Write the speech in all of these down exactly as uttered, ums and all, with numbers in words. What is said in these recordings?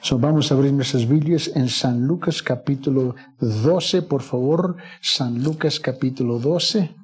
So, vamos a abrir nuestras Biblias en San Lucas capítulo doce, por favor. San Lucas capítulo doce.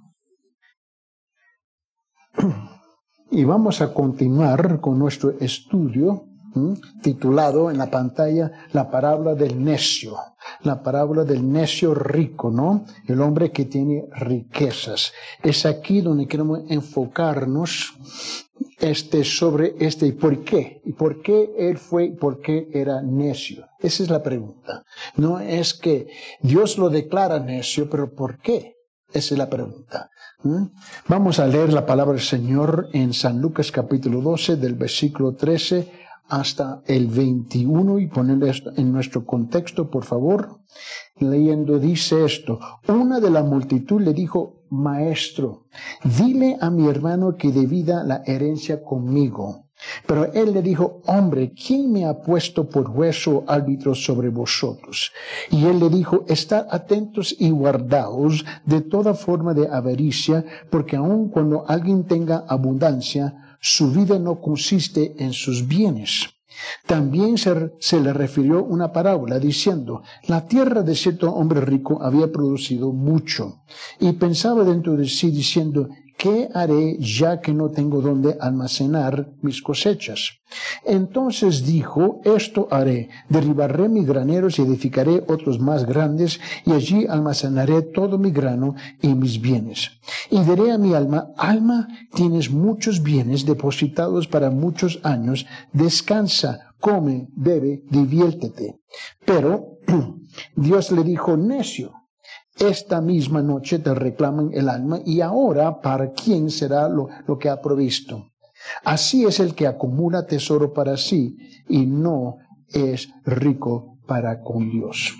Y vamos a continuar con nuestro estudio ¿m? titulado en la pantalla La parábola del necio. La parábola del necio rico, ¿no? El hombre que tiene riquezas. Es aquí donde queremos enfocarnos este, sobre este y por qué. ¿Y por qué él fue y por qué era necio? Esa es la pregunta. No es que Dios lo declara necio, pero ¿por qué? Esa es la pregunta. ¿Mm? Vamos a leer la palabra del Señor en San Lucas capítulo doce, del versículo trece hasta el veintiuno, y ponerlo esto en nuestro contexto, por favor. Leyendo, dice esto: una de la multitud le dijo: Maestro, dile a mi hermano que divida la herencia conmigo. Pero él le dijo: hombre, ¿quién me ha puesto por juez o árbitro sobre vosotros? Y él le dijo: estad atentos y guardaos de toda forma de avaricia, porque aun cuando alguien tenga abundancia, su vida no consiste en sus bienes. También se, se le refirió una parábola diciendo: la tierra de cierto hombre rico había producido mucho, y pensaba dentro de sí diciendo: ¿qué haré ya que no tengo donde almacenar mis cosechas? Entonces dijo: esto haré, derribaré mis graneros y edificaré otros más grandes, y allí almacenaré todo mi grano y mis bienes. Y diré a mi alma: alma, tienes muchos bienes depositados para muchos años, descansa, come, bebe, diviértete. Pero Dios le dijo: necio, esta misma noche te reclaman el alma, y ahora ¿para quién será lo, lo que ha provisto? Así es el que acumula tesoro para sí y no es rico para con Dios.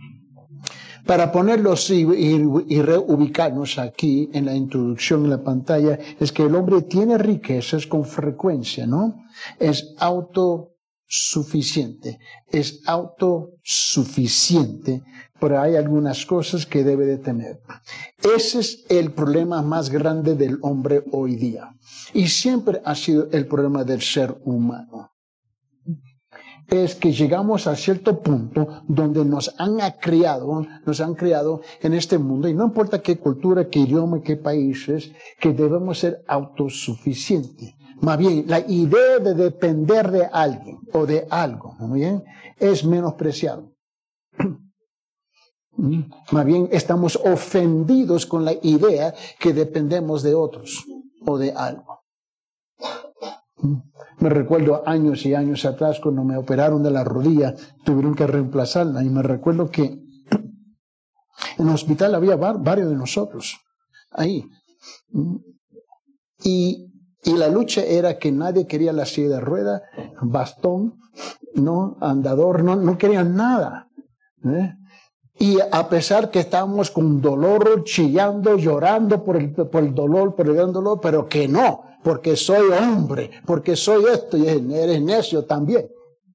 Para ponerlos y, y, y reubicarnos aquí en la introducción en la pantalla, es que el hombre tiene riquezas con frecuencia, ¿no? Es autosuficiente, es autosuficiente, pero hay algunas cosas que debe de tener. Ese es el problema más grande del hombre hoy día. Y siempre ha sido el problema del ser humano. Es que llegamos a cierto punto donde nos han criado, nos han criado en este mundo, y no importa qué cultura, qué idioma, qué países, que debemos ser autosuficientes. Más bien, la idea de depender de alguien o de algo, ¿no? Bien, es menospreciado. Más bien, estamos ofendidos con la idea que dependemos de otros o de algo. Me recuerdo años y años atrás, cuando me operaron de la rodilla, tuvieron que reemplazarla, y me recuerdo que en el hospital había varios de nosotros ahí. Y, y la lucha era que nadie quería la silla de rueda, bastón, no, andador, no, no querían nada. ¿eh? Y a pesar que estábamos con dolor, chillando, llorando por el, por el dolor, por el gran dolor, pero que no, porque soy hombre, porque soy esto, y eres necio también.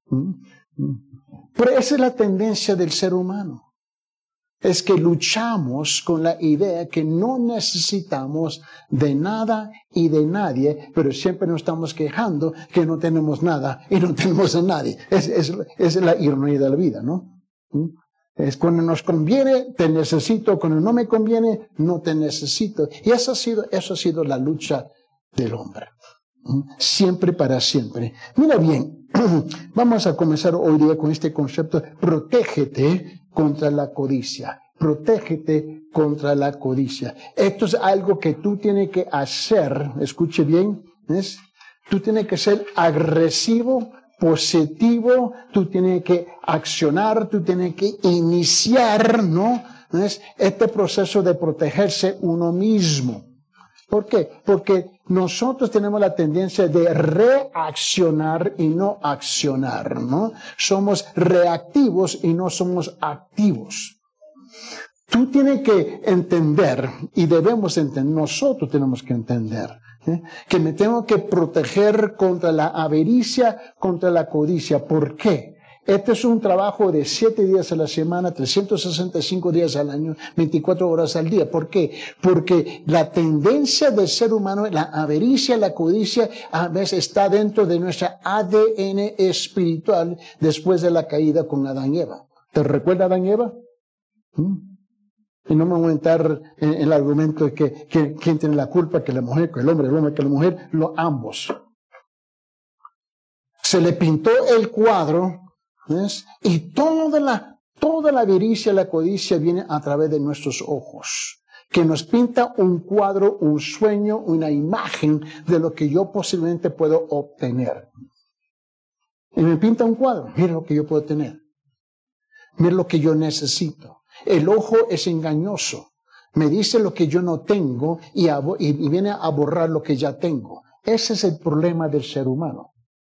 Pero esa es la tendencia del ser humano. Es que luchamos con la idea que no necesitamos de nada y de nadie, pero siempre nos estamos quejando que no tenemos nada y no tenemos a nadie. Es, es, es la ironía de la vida, ¿no? Es cuando nos conviene, te necesito; cuando no me conviene, no te necesito. Y eso ha sido, eso ha sido la lucha del hombre. Siempre para siempre. Mira bien, vamos a comenzar hoy día con este concepto: protégete contra la codicia. Protégete contra la codicia. Esto es algo que tú tienes que hacer. Escuche bien, ¿ves? Tú tienes que ser agresivo, positivo, tú tienes que accionar, tú tienes que iniciar, ¿no? ¿Ves? Este proceso de protegerse uno mismo. ¿Por qué? Porque nosotros tenemos la tendencia de reaccionar y no accionar, ¿no? Somos reactivos y no somos activos. Tú tienes que entender, y debemos entender, nosotros tenemos que entender, ¿eh? que me tengo que proteger contra la avaricia, contra la codicia. ¿Por qué? Este es un trabajo de siete días a la semana, trescientos sesenta y cinco días al año, veinticuatro horas al día. ¿Por qué? Porque la tendencia del ser humano, la avaricia, la codicia, a veces está dentro de nuestra A D N espiritual después de la caída con Adán y Eva. ¿Te recuerda Adán y Eva? ¿Mm? Y no me voy a entrar en, en el argumento de que, que quién tiene la culpa, que la mujer, que el hombre, el hombre, que la mujer, lo, ambos. Se le pintó el cuadro. ¿Ves? Y toda la, toda la avaricia, la codicia viene a través de nuestros ojos, que nos pinta un cuadro, un sueño, una imagen de lo que yo posiblemente puedo obtener. Y me pinta un cuadro, mira lo que yo puedo tener, mira lo que yo necesito. El ojo es engañoso, me dice lo que yo no tengo y, a, y, y viene a borrar lo que ya tengo. Ese es el problema del ser humano.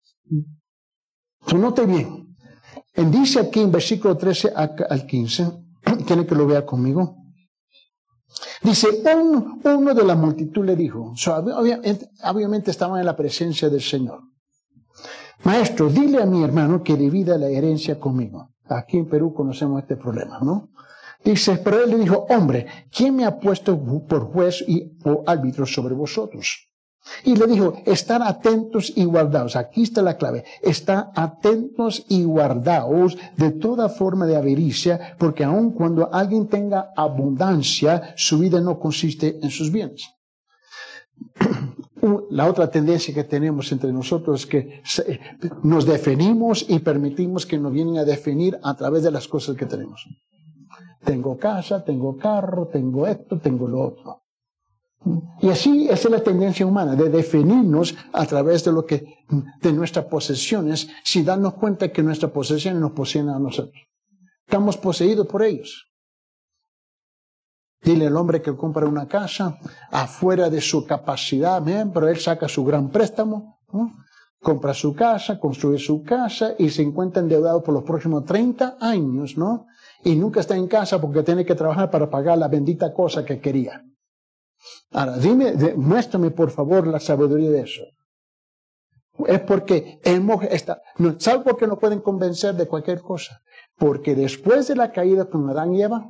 Tú note bien. Dice aquí en versículo trece al quince, ¿quiere que lo vea conmigo? Dice, un, uno de la multitud le dijo, so, obviamente, obviamente estaban en la presencia del Señor. Maestro, dile a mi hermano que divida la herencia conmigo. Aquí en Perú conocemos este problema, ¿no? Dice, pero él le dijo, hombre, ¿quién me ha puesto por juez y o árbitro sobre vosotros? Y le dijo, estar atentos y guardaos. Aquí está la clave. Estar atentos y guardaos de toda forma de avaricia, porque aun cuando alguien tenga abundancia, su vida no consiste en sus bienes. La otra tendencia que tenemos entre nosotros es que nos definimos y permitimos que nos vienen a definir a través de las cosas que tenemos. Tengo casa, tengo carro, tengo esto, tengo lo otro. Y así esa es la tendencia humana, de definirnos a través de lo que, de nuestras posesiones, sin darnos cuenta que nuestras posesiones nos poseen a nosotros. Estamos poseídos por ellos. Dile al hombre que compra una casa afuera de su capacidad, ¿eh? Pero él saca su gran préstamo, ¿no? Compra su casa, construye su casa y se encuentra endeudado por los próximos treinta años, ¿no? Y nunca está en casa porque tiene que trabajar para pagar la bendita cosa que quería. Ahora, dime, de, muéstrame por favor la sabiduría de eso. Es porque hemos estado, no, ¿sabe por qué no pueden convencer de cualquier cosa? Porque después de la caída con Adán y Eva,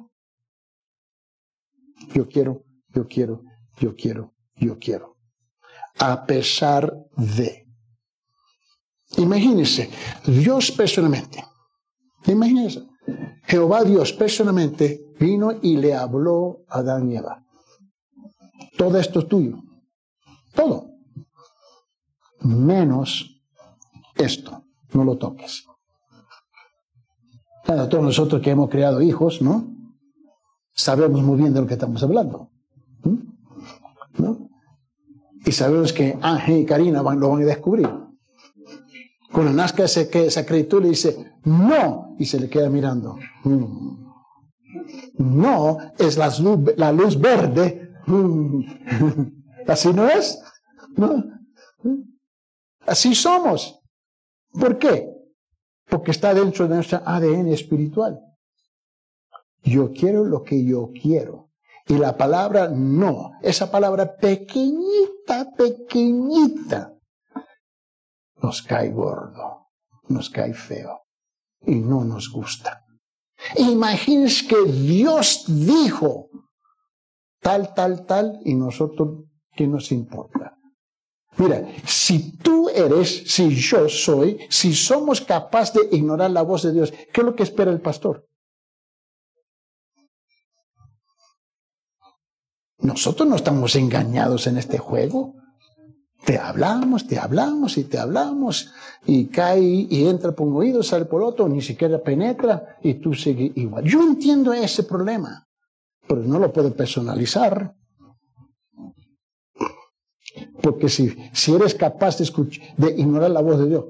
yo quiero, yo quiero, yo quiero, yo quiero. A pesar de. Imagínense, Dios personalmente, imagínense, Jehová Dios personalmente vino y le habló a Adán y Eva. Todo esto es tuyo. Todo. Menos esto. No lo toques. Claro, todos nosotros que hemos creado hijos, ¿no? Sabemos muy bien de lo que estamos hablando. ¿No? Y sabemos que Ángel y Karina van, lo van a descubrir. Cuando nazca ese, que esa criatura le dice, no, y se le queda mirando. No, es la luz, la luz verde. ¿Así no es? ¿No? Así somos. ¿Por qué? Porque está dentro de nuestra A D N espiritual. Yo quiero lo que yo quiero. Y la palabra no, esa palabra pequeñita, pequeñita, nos cae gordo, nos cae feo y no nos gusta. Imagínense que Dios dijo tal, tal, tal, y nosotros, ¿qué nos importa? Mira, si tú eres, si yo soy, si somos capaces de ignorar la voz de Dios, ¿qué es lo que espera el pastor? Nosotros no estamos engañados en este juego. Te hablamos, te hablamos y te hablamos, y cae y entra por un oído, sale por otro, ni siquiera penetra, y tú sigues igual. Yo entiendo ese problema, pero no lo puedo personalizar. Porque si, si eres capaz de, escuchar, de ignorar la voz de Dios,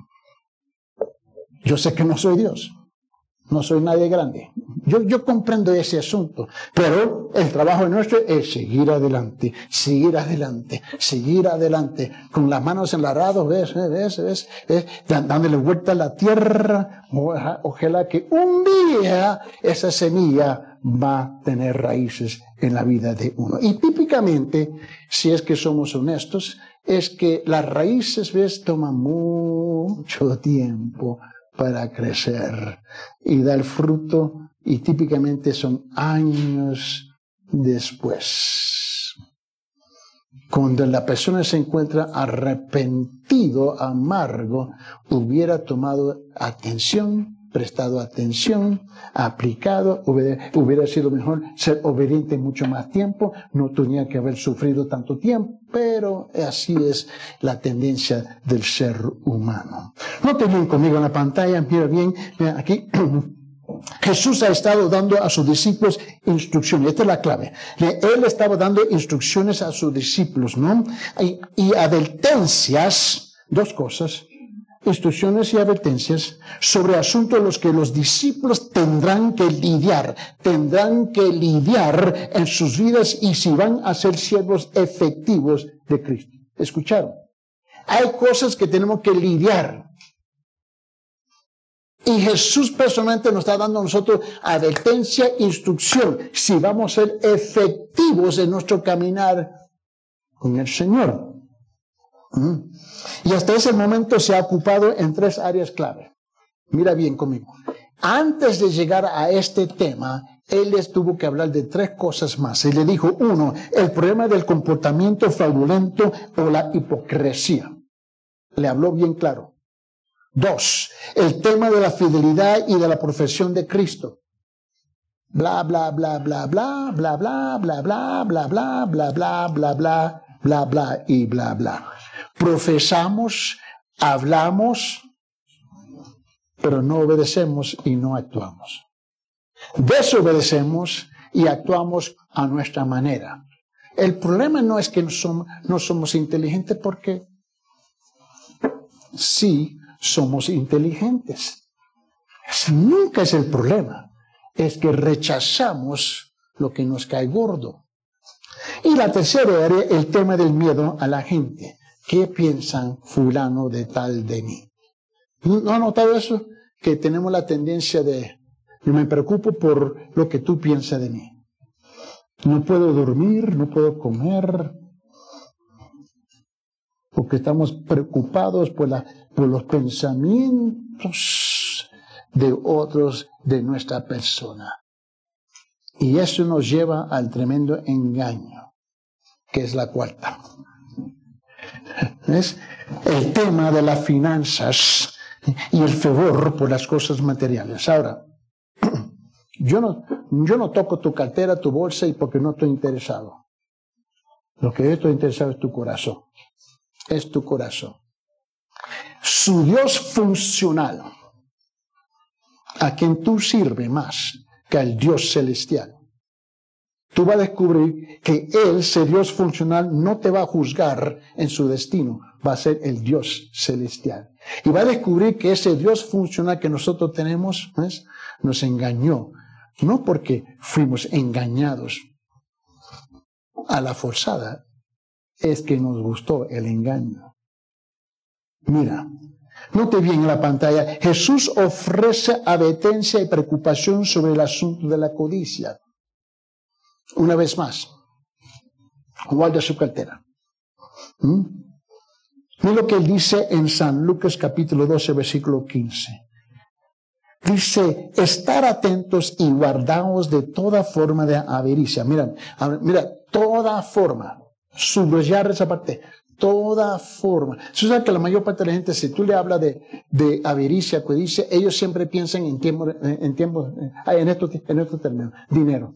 yo sé que no soy Dios, no soy nadie grande. Yo, yo comprendo ese asunto, pero el trabajo nuestro es seguir adelante, seguir adelante, seguir adelante, con las manos enlaradas, ves, ves, ves, ves, dándole vuelta a la tierra. Ojalá que un día esa semilla va a tener raíces en la vida de uno. Y típicamente, si es que somos honestos, es que las raíces, ves, toman mucho tiempo para crecer y dar fruto, y típicamente son años después. Cuando la persona se encuentra arrepentido, amargo, hubiera tomado atención, prestado atención, aplicado, hubiera sido mejor ser obediente mucho más tiempo, no tenía que haber sufrido tanto tiempo, pero así es la tendencia del ser humano. Noten bien conmigo en la pantalla, mira bien, mira aquí. Jesús ha estado dando a sus discípulos instrucciones. Esta es la clave. Él estaba dando instrucciones a sus discípulos, ¿no? Y, y advertencias, dos cosas, instrucciones y advertencias sobre asuntos en los que los discípulos tendrán que lidiar, tendrán que lidiar en sus vidas y si van a ser siervos efectivos de Cristo. ¿Escucharon? Hay cosas que tenemos que lidiar. Y Jesús personalmente nos está dando a nosotros advertencia, instrucción, si vamos a ser efectivos en nuestro caminar con el Señor. ¿Mm? Y hasta ese momento se ha ocupado en tres áreas clave. Mira bien conmigo. Antes de llegar a este tema, Él les tuvo que hablar de tres cosas más. Él le dijo, uno, el problema del comportamiento fraudulento o la hipocresía. Le habló bien claro. Dos, el tema de la fidelidad y de la profesión de Cristo. Bla, bla, bla, bla, bla, bla, bla, bla, bla, bla, bla, bla, bla, bla, bla, bla, bla y bla, bla. Profesamos, hablamos, pero no obedecemos y no actuamos. Desobedecemos y actuamos a nuestra manera. El problema no es que no somos, no somos inteligentes, porque sí somos inteligentes. Ese nunca es el problema. Es que rechazamos lo que nos cae gordo. Y la tercera área, el tema del miedo a la gente. ¿Qué piensan fulano de tal de mí? ¿No ha notado eso? Que tenemos la tendencia de, yo me preocupo por lo que tú piensas de mí. No puedo dormir, no puedo comer, porque estamos preocupados por, la, por los pensamientos de otros de nuestra persona. Y eso nos lleva al tremendo engaño, que es la cuarta. ¿Ves? El tema de las finanzas y el fervor por las cosas materiales. Ahora, yo no, yo no toco tu cartera, tu bolsa, y porque no estoy interesado. Lo que yo estoy interesado es tu corazón. Es tu corazón. Su Dios funcional, a quien tú sirves más que al Dios celestial, tú vas a descubrir que Él, ese Dios funcional, no te va a juzgar en su destino, va a ser el Dios celestial. Y va a descubrir que ese Dios funcional que nosotros tenemos, ¿ves?, nos engañó, no porque fuimos engañados a la forzada, es que nos gustó el engaño. Mira, note bien en la pantalla, Jesús ofrece advertencia y preocupación sobre el asunto de la codicia. Una vez más, guarda su cartera. ¿Mm? Mira lo que él dice en San Lucas capítulo doce, versículo quince. Dice, estar atentos y guardaos de toda forma de avaricia. Mira, mira, toda forma. Subrayar esa parte. Toda forma. Tú sabes que la mayor parte de la gente, si tú le hablas de, de avaricia, codicia, ellos siempre piensan en tiempo, en tiempo, en estos, en estos términos. Dinero.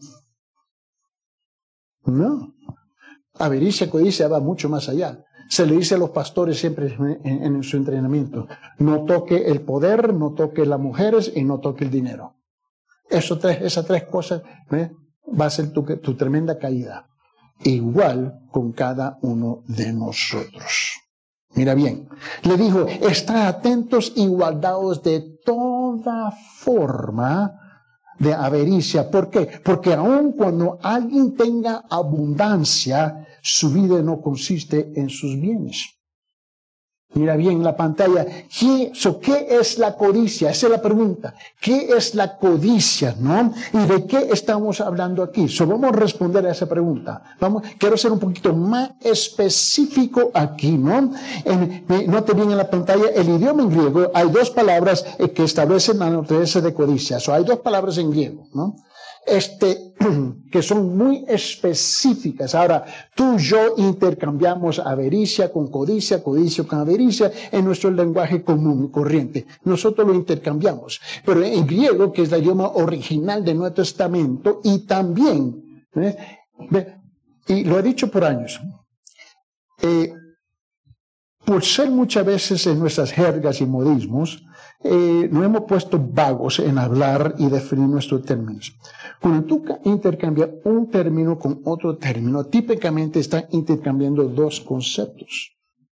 No. Avaricia, codicia va mucho más allá. Se le dice a los pastores siempre en, en su entrenamiento, no toque el poder, no toque las mujeres y no toque el dinero. Eso tres, esas tres cosas, ¿eh?, va a ser tu, tu tremenda caída. Igual con cada uno de nosotros. Mira bien, le dijo, estad atentos y guardaos de toda forma de avaricia. ¿Por qué? Porque aun cuando alguien tenga abundancia, su vida no consiste en sus bienes. Mira bien la pantalla. ¿Qué, so, ¿Qué es la codicia? Esa es la pregunta. ¿Qué es la codicia, no? ¿Y de qué estamos hablando aquí? So, vamos a responder a esa pregunta. Vamos, quiero ser un poquito más específico aquí, ¿no? En, note bien en la pantalla, el idioma en griego, hay dos palabras que establecen la naturaleza de codicia. So, hay dos palabras en griego, ¿no? Este, que son muy específicas. Ahora, tú y yo intercambiamos avaricia con codicia, codicia con avaricia en nuestro lenguaje común y corriente. Nosotros lo intercambiamos. Pero en griego, que es el idioma original del Nuevo Testamento, y también, ¿ves? Y lo he dicho por años, eh, por ser muchas veces en nuestras jergas y modismos, eh, nos hemos puesto vagos en hablar y definir nuestros términos. Cuando tú intercambias un término con otro término, típicamente están intercambiando dos conceptos.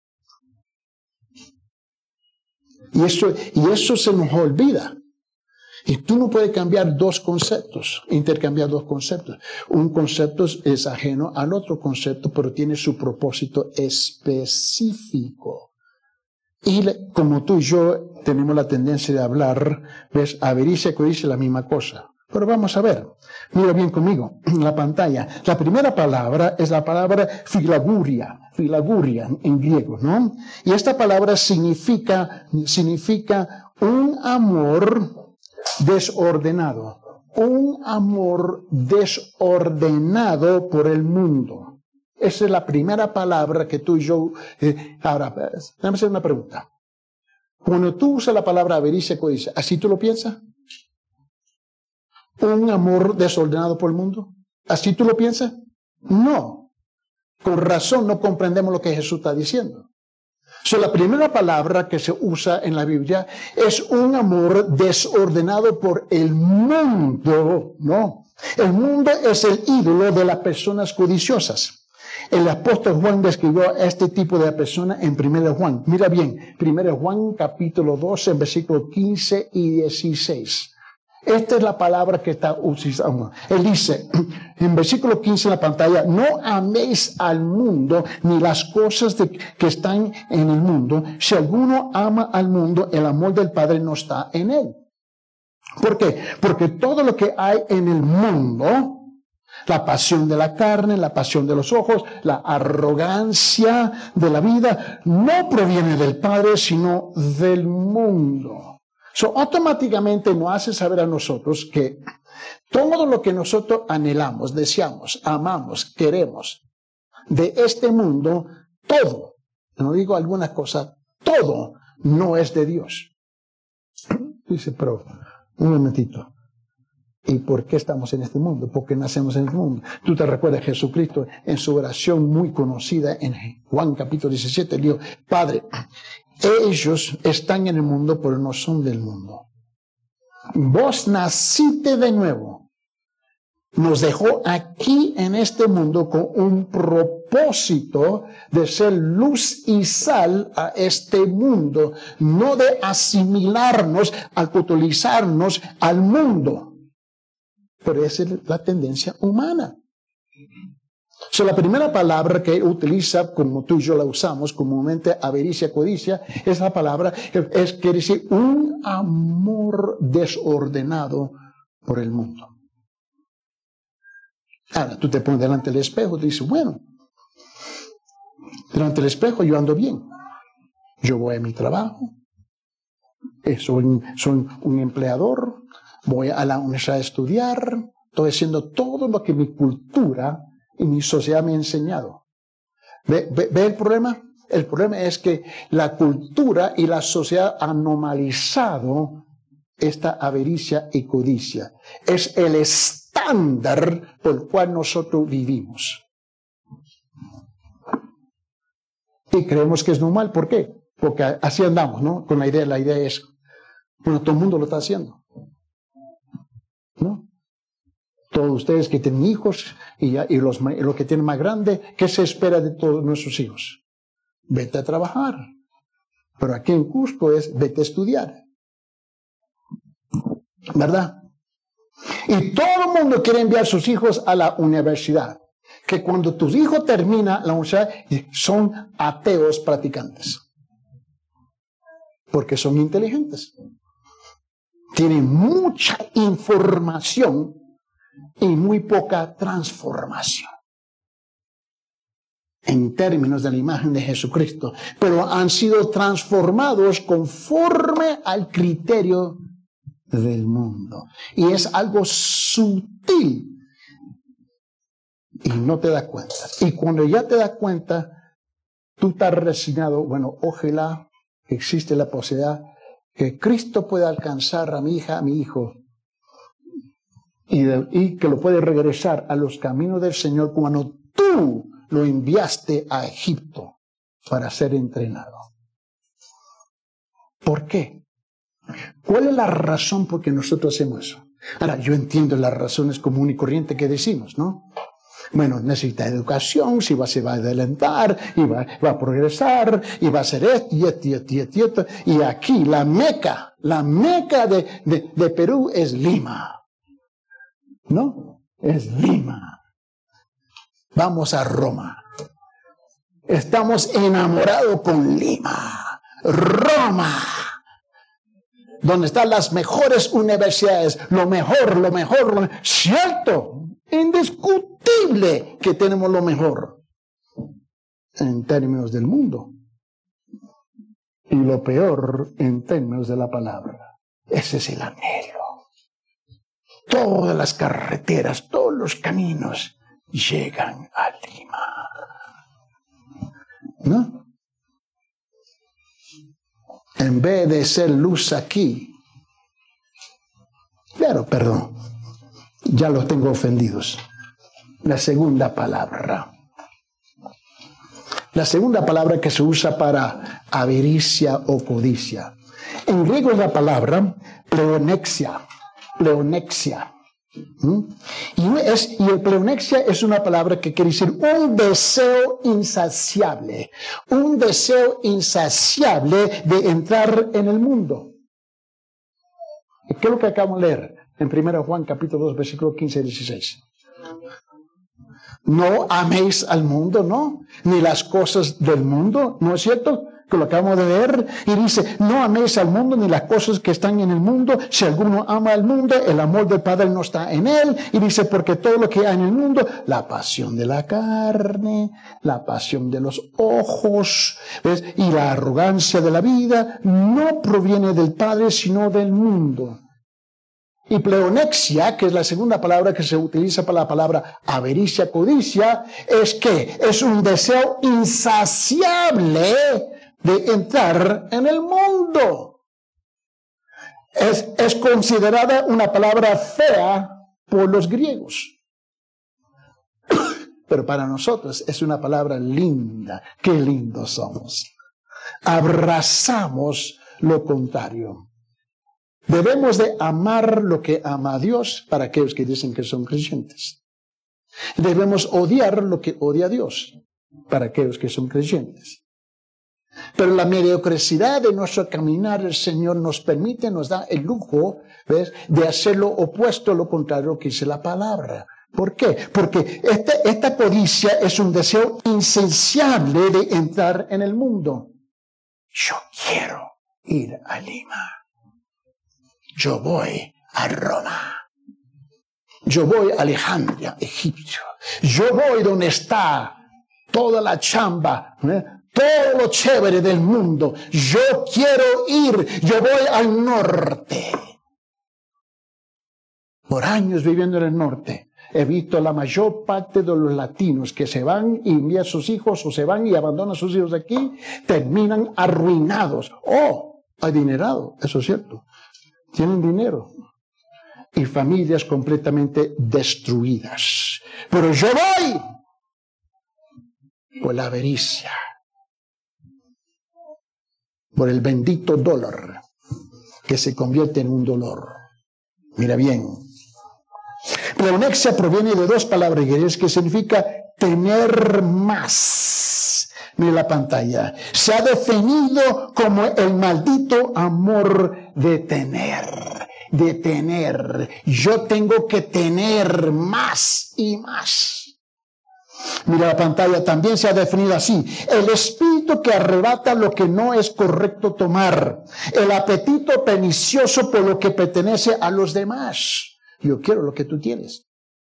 Y eso, y eso se nos olvida. Y tú no puedes cambiar dos conceptos, intercambiar dos conceptos. Un concepto es ajeno al otro concepto, pero tiene su propósito específico. Y como tú y yo tenemos la tendencia de hablar, ves, avaricia y codicia es la misma cosa. Pero vamos a ver, mira bien conmigo, en la pantalla. La primera palabra es la palabra filaguria, filaguria en griego, ¿no? Y esta palabra significa, significa un amor desordenado, un amor desordenado por el mundo. Esa es la primera palabra que tú y yo... Eh, ahora, déjame hacer una pregunta. Cuando tú usas la palabra avaricia y codicia, ¿así tú lo piensas? ¿Un amor desordenado por el mundo? ¿Así tú lo piensas? No. Con razón no comprendemos lo que Jesús está diciendo. So, la primera palabra que se usa en la Biblia es un amor desordenado por el mundo. No. El mundo es el ídolo de las personas codiciosas. El apóstol Juan describió a este tipo de persona en primera Juan. Mira bien, primera Juan capítulo doce, en versículos quince y dieciséis. Esta es la palabra que está usando. Él dice, en versículo quince en la pantalla, no améis al mundo ni las cosas de, que están en el mundo. Si alguno ama al mundo, el amor del Padre no está en él. ¿Por qué? Porque todo lo que hay en el mundo, la pasión de la carne, la pasión de los ojos, la arrogancia de la vida, no proviene del Padre, sino del mundo. So, automáticamente nos hace saber a nosotros que todo lo que nosotros anhelamos, deseamos, amamos, queremos de este mundo, todo, no digo alguna cosa, todo no es de Dios. Dice, pero, un momentito. ¿Y por qué estamos en este mundo? ¿Por qué nacemos en este mundo? Tú te recuerdas Jesucristo en su oración muy conocida en Juan capítulo diecisiete, dijo, Padre, ellos están en el mundo, pero no son del mundo. Vos naciste de nuevo. Nos dejó aquí en este mundo con un propósito de ser luz y sal a este mundo, no de asimilarnos, alcoholizarnos al mundo. Pero esa es la tendencia humana. So, la primera palabra que utiliza, como tú y yo la usamos comúnmente, avaricia, codicia, es la palabra, es, quiere decir un amor desordenado por el mundo. Ahora, tú te pones delante del espejo y dices, bueno, delante del espejo yo ando bien. Yo voy a mi trabajo, soy, soy un empleador, voy a la universidad a estudiar, estoy haciendo todo lo que mi cultura y mi sociedad me ha enseñado. ¿Ve, ve, ¿Ve el problema? El problema es que la cultura y la sociedad han normalizado esta avaricia y codicia. Es el estándar por el cual nosotros vivimos. Y creemos que es normal. ¿Por qué? Porque así andamos, ¿no? Con la idea, la idea es, bueno, todo el mundo lo está haciendo. ¿No? Todos ustedes que tienen hijos y, ya, y los, los que tienen más grandes, ¿qué se espera de todos nuestros hijos? Vete a trabajar. Pero aquí en Cusco es vete a estudiar. ¿Verdad? Y todo el mundo quiere enviar a sus hijos a la universidad. Que cuando tus hijos terminan la universidad son ateos practicantes. porque son inteligentes. Tienen mucha información y muy poca transformación en términos de la imagen de Jesucristo, pero han sido transformados conforme al criterio del mundo. Y es algo sutil y no te das cuenta. Y cuando ya te das cuenta, tú estás resignado. Bueno, ojalá existe la posibilidad que Cristo pueda alcanzar a mi hija, a mi hijo, y, de, y que lo puede regresar a los caminos del Señor cuando tú lo enviaste a Egipto para ser entrenado. ¿Por qué? ¿Cuál es la razón por que nosotros hacemos eso? Ahora, yo entiendo las razones común y corriente que decimos, ¿no? Bueno, necesita educación, si va, se va a adelantar, y va, va a progresar, y va a hacer esto, y esto, y esto, y esto, y esto. Y aquí, la meca, la meca de, de, de Perú es Lima. ¿No? Es Lima. Vamos a Roma. Estamos enamorados con Lima. Roma. Donde están las mejores universidades. Lo mejor, lo mejor, lo mejor. Cierto. Indiscutible que tenemos lo mejor. En términos del mundo. Y lo peor en términos de la palabra. Ese es el anhelo. Todas las carreteras, todos los caminos llegan a Lima. ¿No? En vez de ser luz aquí. Pero, perdón, ya los tengo ofendidos. La segunda palabra. La segunda palabra que se usa para avaricia o codicia. En griego es la palabra pleonexia. Pleonexia. ¿Mm? Y, es, y el pleonexia es una palabra que quiere decir un deseo insaciable. Un deseo insaciable de entrar en el mundo. ¿Qué es lo que acabamos de leer en primera Juan capítulo dos, versículos quince y dieciséis? No améis al mundo, ¿no? Ni las cosas del mundo, ¿no es cierto? Que lo acabamos de leer, y dice, no améis al mundo ni las cosas que están en el mundo. Si alguno ama al mundo, el amor del Padre no está en él. Y dice, porque todo lo que hay en el mundo, la pasión de la carne, la pasión de los ojos, ¿ves? Y la arrogancia de la vida, no proviene del Padre, sino del mundo. Y pleonexia, que es la segunda palabra que se utiliza para la palabra avaricia, codicia, es que es un deseo insaciable de entrar en el mundo. Es, es considerada una palabra fea por los griegos. Pero para nosotros es una palabra linda. Qué lindos somos. Abrazamos lo contrario. Debemos de amar lo que ama a Dios para aquellos que dicen que son creyentes. Debemos odiar lo que odia a Dios para aquellos que son creyentes. Pero la mediocridad de nuestro caminar, el Señor nos permite, nos da el lujo, ¿ves?, de hacer lo opuesto a lo contrario que dice la palabra. ¿Por qué? Porque esta, esta codicia es un deseo insaciable de entrar en el mundo. Yo quiero ir a Lima. Yo voy a Roma. Yo voy a Alejandría, Egipto. Yo voy donde está toda la chamba, ¿eh? Todo lo chévere del mundo. Yo quiero ir. Yo voy al norte. Por años viviendo en el norte, he visto la mayor parte de los latinos que se van y envían a sus hijos o se van y abandonan a sus hijos aquí, terminan arruinados. Oh, adinerado, eso es cierto. Tienen dinero. Y familias completamente destruidas. Pero yo voy por la avaricia. Por el bendito dólar que se convierte en un dolor. Mira bien. Pleonexia proviene de dos palabras griegas que significa tener más. Mira la pantalla. Se ha definido como el maldito amor de tener. De tener. Yo tengo que tener más y más. Mira la pantalla, también se ha definido así: el espíritu que arrebata lo que no es correcto tomar, el apetito pernicioso por lo que pertenece a los demás. Yo quiero lo que tú tienes.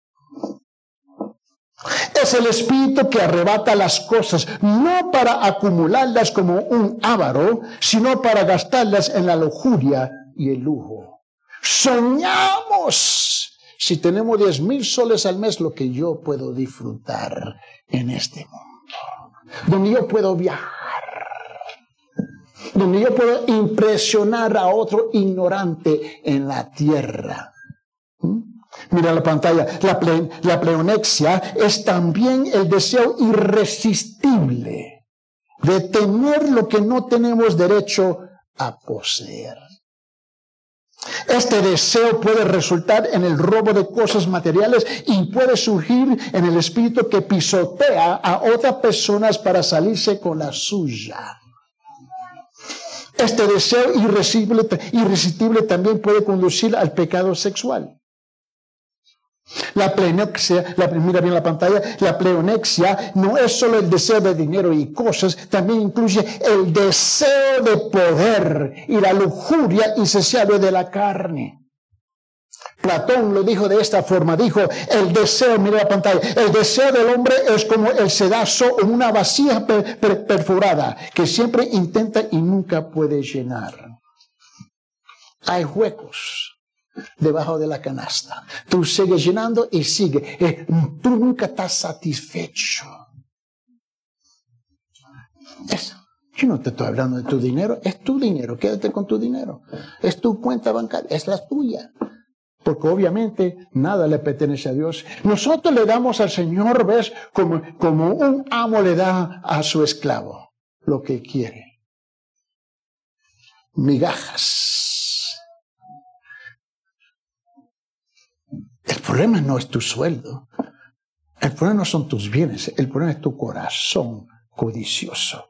Es el espíritu que arrebata las cosas, no para acumularlas como un avaro, sino para gastarlas en la lujuria y el lujo. Soñamos. Si tenemos diez mil soles al mes, lo que yo puedo disfrutar en este mundo, donde yo puedo viajar, donde yo puedo impresionar a otro ignorante en la tierra. ¿Mm? Mira la pantalla, la, ple, la pleonexia es también el deseo irresistible de tener lo que no tenemos derecho a poseer. Este deseo puede resultar en el robo de cosas materiales y puede surgir en el espíritu que pisotea a otras personas para salirse con la suya. Este deseo irresistible, irresistible también puede conducir al pecado sexual. La pleonexia, la, mira bien la pantalla, la pleonexia no es solo el deseo de dinero y cosas, también incluye el deseo de poder y la lujuria insaciable de la carne. Platón lo dijo de esta forma, dijo: el deseo, mira la pantalla, el deseo del hombre es como el sedazo en una vasija per, per, perforada, que siempre intenta y nunca puede llenar. Hay huecos debajo de la canasta. Tú sigues llenando y sigue. Eh, tú nunca estás satisfecho. Eso. Yo no te estoy hablando de tu dinero. Es tu dinero. Quédate con tu dinero. Es tu cuenta bancaria. Es la tuya. Porque obviamente nada le pertenece a Dios. Nosotros le damos al Señor, ¿ves? Como, como un amo le da a su esclavo lo que quiere. Migajas. El problema no es tu sueldo. El problema no son tus bienes. El problema es tu corazón codicioso.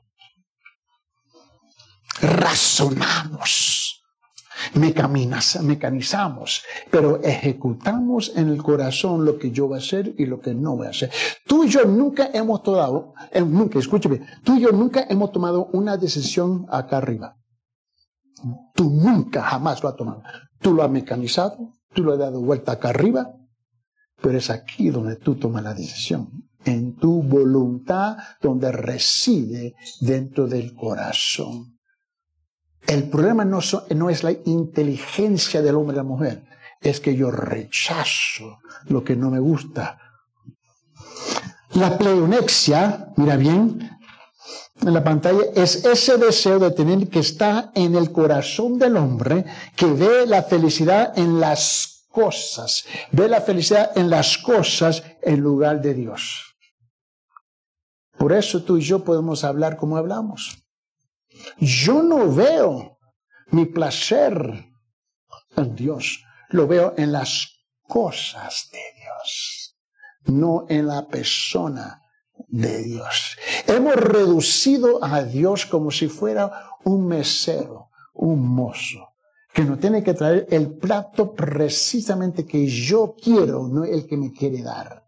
Razonamos, mecanizamos, pero ejecutamos en el corazón lo que yo voy a hacer y lo que no voy a hacer. Tú y yo nunca hemos tomado, nunca, escúchame, tú y yo nunca hemos tomado una decisión acá arriba. Tú nunca, jamás lo has tomado. Tú lo has mecanizado. Tú lo has dado vuelta acá arriba, pero es aquí donde tú tomas la decisión, en tu voluntad, donde reside dentro del corazón. El problema no, so, no es la inteligencia del hombre y la mujer, es que yo rechazo lo que no me gusta. La pleonexia, mira bien, en la pantalla, es ese deseo de tener que estar en el corazón del hombre que ve la felicidad en las cosas, ve la felicidad en las cosas en lugar de Dios. Por eso tú y yo podemos hablar como hablamos. Yo no veo mi placer en Dios, lo veo en las cosas de Dios, no en la persona de Dios. Hemos reducido a Dios como si fuera un mesero, un mozo, que nos tiene que traer el plato precisamente que yo quiero, no el que me quiere dar.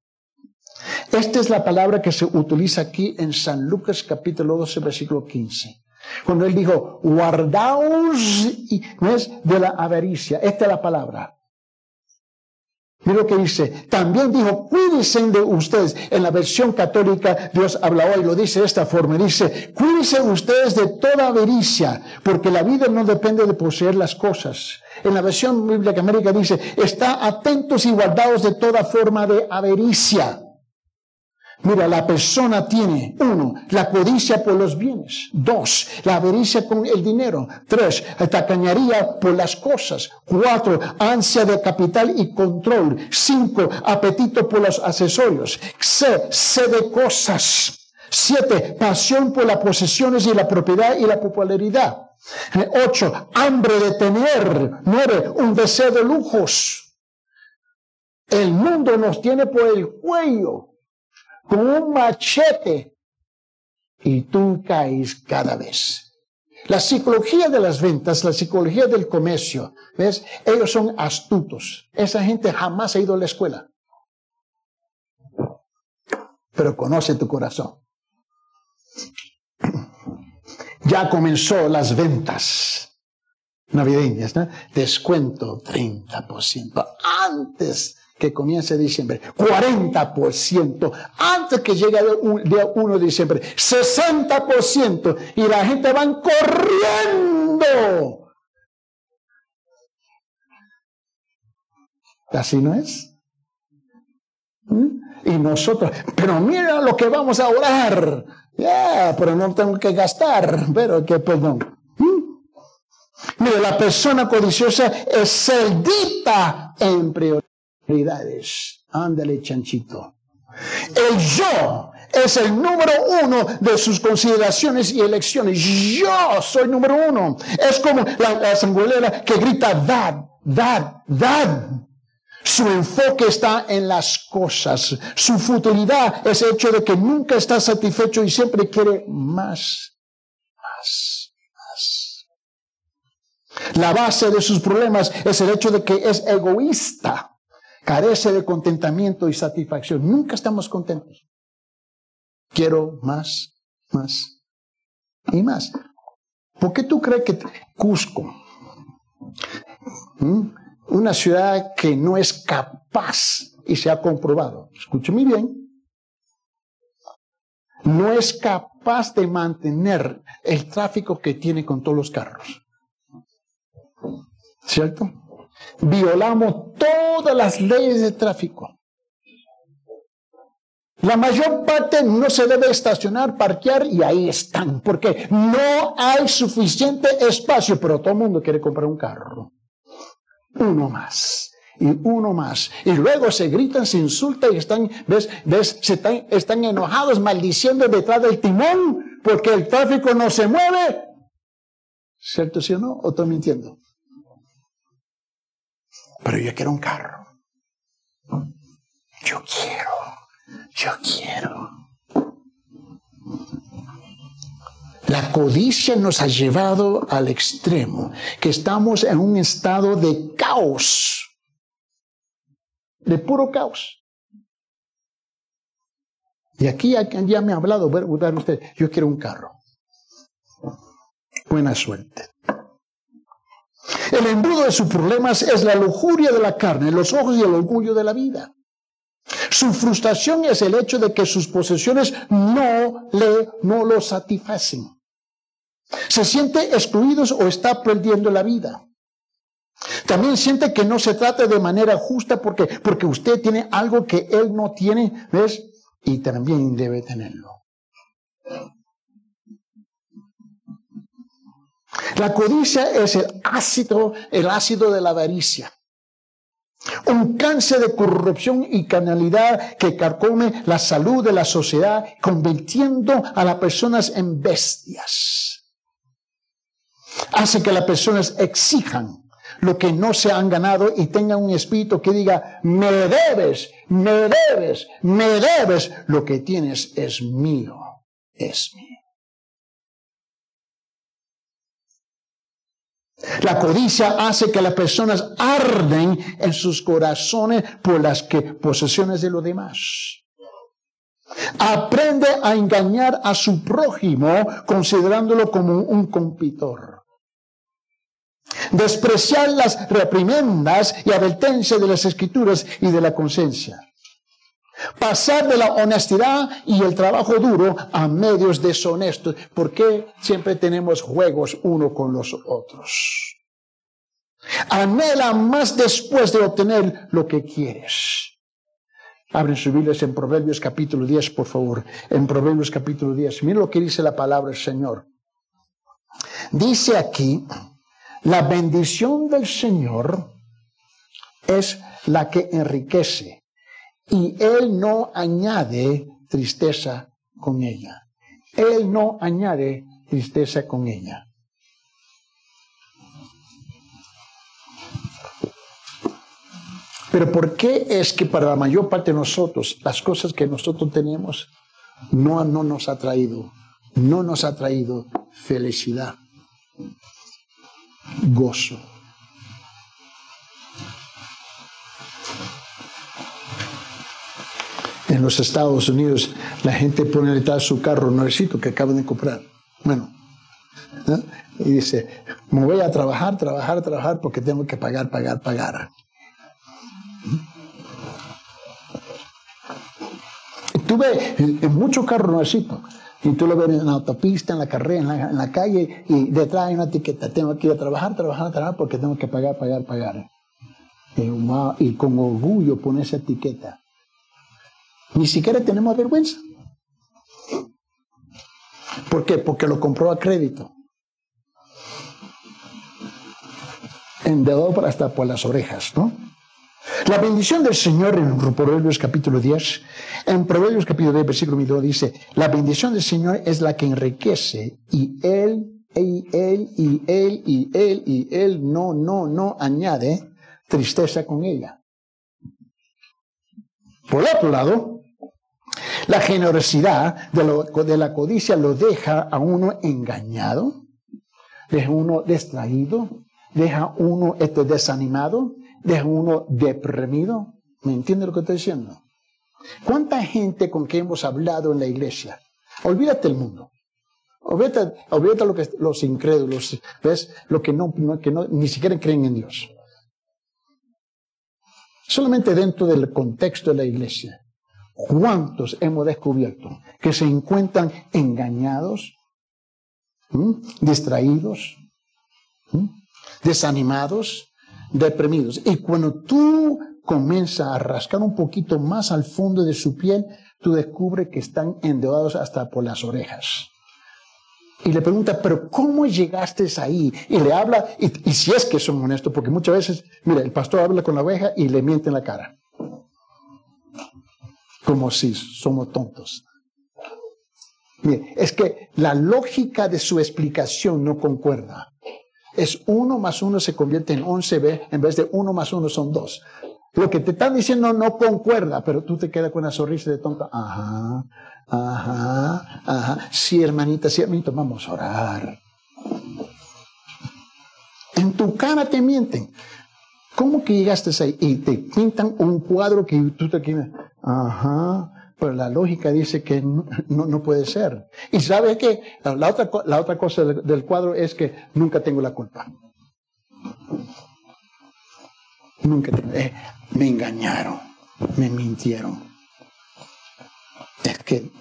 Esta es la palabra que se utiliza aquí en San Lucas capítulo doce, versículo quince. Cuando él dijo, guardaos y, ¿no es? De la avaricia. Esta es la palabra. Mira lo que dice. También dijo, cuídense de ustedes. En la versión católica, Dios habla hoy, lo dice de esta forma. Dice, cuídense ustedes de toda avaricia, porque la vida no depende de poseer las cosas. En la versión bíblica américa dice, está atentos y guardados de toda forma de avaricia. Mira, la persona tiene, uno, la codicia por los bienes. Dos, la avaricia con el dinero. Tres, tacañería por las cosas. Cuatro, ansia de capital y control. Cinco, apetito por los accesorios. C, sed de cosas. Siete, pasión por las posesiones y la propiedad y la popularidad. Ocho, hambre de tener. Nueve, un deseo de lujos. El mundo nos tiene por el cuello con un machete y tú caes cada vez. La psicología de las ventas, la psicología del comercio, ¿ves? Ellos son astutos. Esa gente jamás ha ido a la escuela. pero conoce tu corazón. Ya comenzó las ventas navideñas, ¿no? Descuento treinta por ciento antes que comience diciembre, cuarenta por ciento antes que llegue el día uno de diciembre, sesenta por ciento, y la gente va corriendo. Así no es. ¿Mm? Y nosotros, pero mira lo que vamos a orar. Ya, yeah, pero no tengo que gastar, pero que perdón. ¿Mm? Mire, la persona codiciosa es cerdita en prioridades. Ándale, chanchito. El yo es el número uno de sus consideraciones y elecciones. Yo soy número uno. Es como la, la sanguilera que grita, dad, dad, dad. Su enfoque está en las cosas. Su futilidad es el hecho de que nunca está satisfecho y siempre quiere más, más, más. La base de sus problemas es el hecho de que es egoísta. Carece de contentamiento y satisfacción. Nunca estamos contentos. Quiero más, más y más. ¿Por qué tú crees que Cusco, ¿Mm? una ciudad que no es capaz, y se ha comprobado, escúcheme bien, no es capaz de mantener el tráfico que tiene con todos los carros? ¿Cierto? Violamos todas las leyes de tráfico. La mayor parte no se debe estacionar, parquear, y ahí están, porque no hay suficiente espacio, pero todo el mundo quiere comprar un carro. Uno más, y uno más. Y luego se gritan, se insultan, y están, ves, ves, se están, están enojados, maldiciendo detrás del timón, porque el tráfico no se mueve. ¿Cierto, sí o no? ¿O estoy mintiendo? Pero yo quiero un carro. Yo quiero. Yo quiero. La codicia nos ha llevado al extremo, que estamos en un estado de caos. De puro caos. Y aquí ya, ya me ha hablado, voy a dar usted, yo quiero un carro. Buena suerte. El embudo de sus problemas es la lujuria de la carne, los ojos y el orgullo de la vida. Su frustración es el hecho de que sus posesiones no le no lo satisfacen. Se siente excluido o está perdiendo la vida. También siente que no se trata de manera justa porque, porque usted tiene algo que él no tiene, ¿ves? Y también debe tenerlo. La codicia es el ácido, el ácido de la avaricia. Un cáncer de corrupción y carnalidad que carcome la salud de la sociedad, convirtiendo a las personas en bestias. Hace que las personas exijan lo que no se han ganado y tengan un espíritu que diga, me debes, me debes, me debes, lo que tienes es mío, es mío. La codicia hace que las personas arden en sus corazones por las que, posesiones de los demás. Aprende a engañar a su prójimo considerándolo como un competidor. Despreciar las reprimendas y advertencias de las escrituras y de la conciencia. Pasar de la honestidad y el trabajo duro a medios deshonestos. ¿Por qué siempre tenemos juegos uno con los otros? Anhela más después de obtener lo que quieres. Abren sus Biblias en Proverbios capítulo diez, por favor. En Proverbios capítulo diez. Miren lo que dice la palabra del Señor. Dice aquí, la bendición del Señor es la que enriquece. Y Él no añade tristeza con ella. Él no añade tristeza con ella. Pero ¿por qué es que para la mayor parte de nosotros, las cosas que nosotros tenemos, no, no nos ha traído, no nos ha traído felicidad, gozo? En en los Estados Unidos la gente pone detrás su carro nuevecito que acaban de comprar. Bueno, ¿no? Y dice, me voy a trabajar, trabajar, trabajar porque tengo que pagar, pagar, pagar. Y tú ves en muchos carros nuevecitos y tú lo ves en la autopista, en la carrera, en la, en la calle y detrás hay una etiqueta, tengo que ir a trabajar, trabajar, trabajar porque tengo que pagar, pagar, pagar. Y, y con orgullo pone esa etiqueta. Ni siquiera tenemos vergüenza. ¿Por qué? Porque lo compró a crédito. Endeudado hasta por las orejas, ¿no? La bendición del Señor en Proverbios capítulo diez, en Proverbios capítulo diez, versículo veintidós dice, la bendición del Señor es la que enriquece y Él, y Él, y Él, y Él, y Él no, no, no añade tristeza con ella. Por otro lado, la generosidad de, lo, de la codicia lo deja a uno engañado, deja a uno distraído, deja a uno este, desanimado, deja a uno deprimido. ¿Me entiende lo que estoy diciendo? ¿Cuánta gente con que hemos hablado en la iglesia? Olvídate el mundo. Olvídate, olvídate lo que, los incrédulos, ¿ves? Lo que, no, no, que no, ni siquiera creen en Dios. Solamente dentro del contexto de la iglesia. ¿Cuántos hemos descubierto que se encuentran engañados, ¿m? distraídos, ¿m? desanimados, deprimidos? Y cuando tú comienzas a rascar un poquito más al fondo de su piel, tú descubres que están endeudados hasta por las orejas. Y le pregunta, ¿pero cómo llegaste ahí? Y le habla, y, y si es que son honestos, porque muchas veces, mira, el pastor habla con la oveja y le miente en la cara. Como si somos tontos. Mire, es que la lógica de su explicación no concuerda. Es uno más uno se convierte en once, en vez de uno más uno son dos. Lo que te están diciendo no concuerda, pero tú te quedas con una sonrisa de tonta. Ajá, ajá, ajá. Sí, hermanita, sí, hermanito, vamos a orar. En tu cara te mienten. ¿Cómo que llegaste ahí? Y te pintan un cuadro que tú te quedas. Ajá, pero la lógica dice que no, no, no puede ser. Y ¿sabes qué? La otra, la otra cosa del, del cuadro es que nunca tengo la culpa. Nunca tengo, eh, me engañaron, me mintieron. Es que,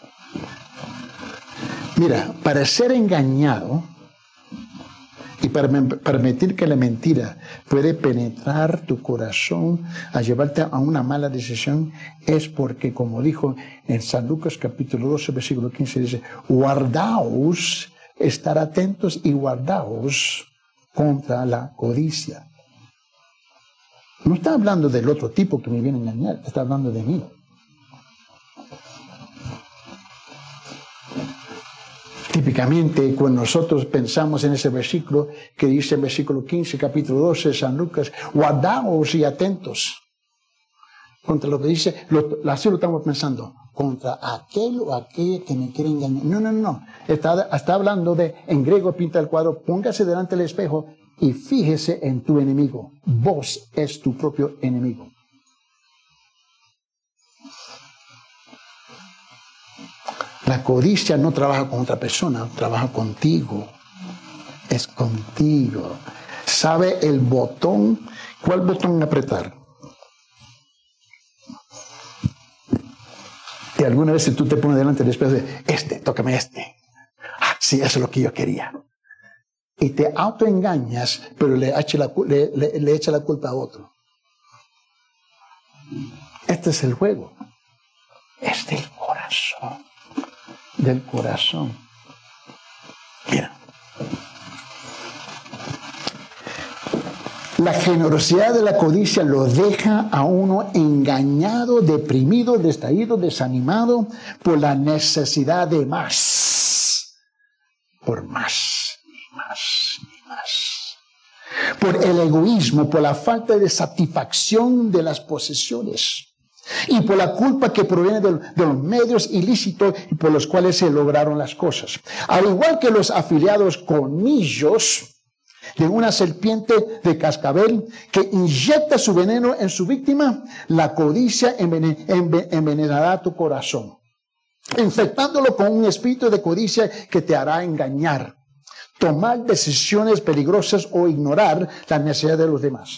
mira, para ser engañado y para permitir que la mentira puede penetrar tu corazón a llevarte a una mala decisión, es porque, como dijo en San Lucas capítulo doce, versículo quince, dice, guardaos, estar atentos y guardaos contra la codicia. No está hablando del otro tipo que me viene a engañar, está hablando de mí. Típicamente, cuando nosotros pensamos en ese versículo que dice en versículo quince, capítulo doce de San Lucas, guardaos y atentos. Contra lo que dice, lo, así lo estamos pensando, contra aquel o aquella que me quiere engañar. No, no, no. Está, está hablando de, en griego pinta el cuadro, póngase delante del espejo y fíjese en tu enemigo. Vos es tu propio enemigo. La codicia no trabaja con otra persona, trabaja contigo. Es contigo. ¿Sabe el botón? ¿Cuál botón apretar? Y alguna vez si tú te pones delante del espejo y dices, este, tócame este. Ah, sí, eso es lo que yo quería. Y te autoengañas, pero le echa la, le, le, le echa la culpa a otro. Este es el juego. Es del corazón. Del corazón. Mira. La generosidad de la codicia lo deja a uno engañado, deprimido, distraído, desanimado por la necesidad de más. Por más, y más, y más. Por el egoísmo, por la falta de satisfacción de las posesiones. Y por la culpa que proviene de, de los medios ilícitos y por los cuales se lograron las cosas. Al igual que los afiliados colmillos, de una serpiente de cascabel que inyecta su veneno en su víctima, la codicia envenen- enven- envenenará tu corazón, infectándolo con un espíritu de codicia que te hará engañar, tomar decisiones peligrosas o ignorar la necesidad de los demás.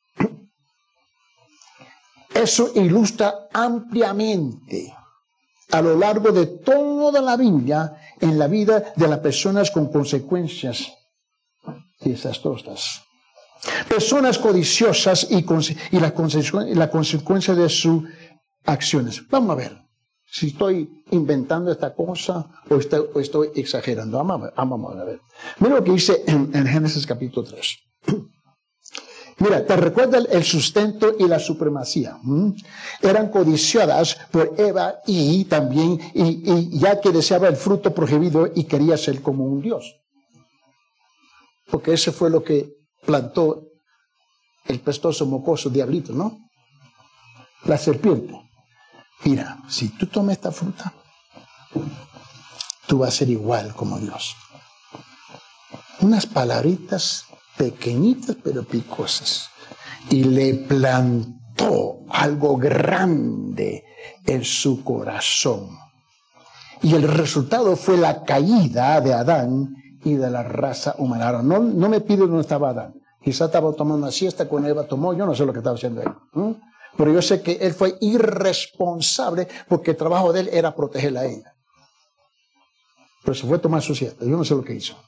Eso ilustra ampliamente a lo largo de toda la Biblia en la vida de las personas con consecuencias desastrosas. Personas codiciosas y, y la, consecu la consecuencia de sus acciones. Vamos a ver si estoy inventando esta cosa o estoy, o estoy exagerando. Vamos a ver. Vamos a ver. Mira lo que dice en, en Génesis capítulo tres. Mira, te recuerda el, el sustento y la supremacía. ¿Mm? Eran codiciadas por Eva y también, y, y ya que deseaba el fruto prohibido y quería ser como un Dios. Porque ese fue lo que plantó el pestoso mocoso diablito, ¿no? La serpiente. Mira, si tú tomas esta fruta, tú vas a ser igual como Dios. Unas palabritas pequeñitas pero picosas. Y le plantó algo grande en su corazón. Y el resultado fue la caída de Adán y de la raza humana. Ahora, no, no me pide dónde estaba Adán. Quizá estaba tomando una siesta cuando Eva tomó, yo no sé lo que estaba haciendo él. ¿eh? Pero yo sé que él fue irresponsable porque el trabajo de él era protegerla a ella. Pero se fue a tomar su siesta, yo no sé lo que hizo.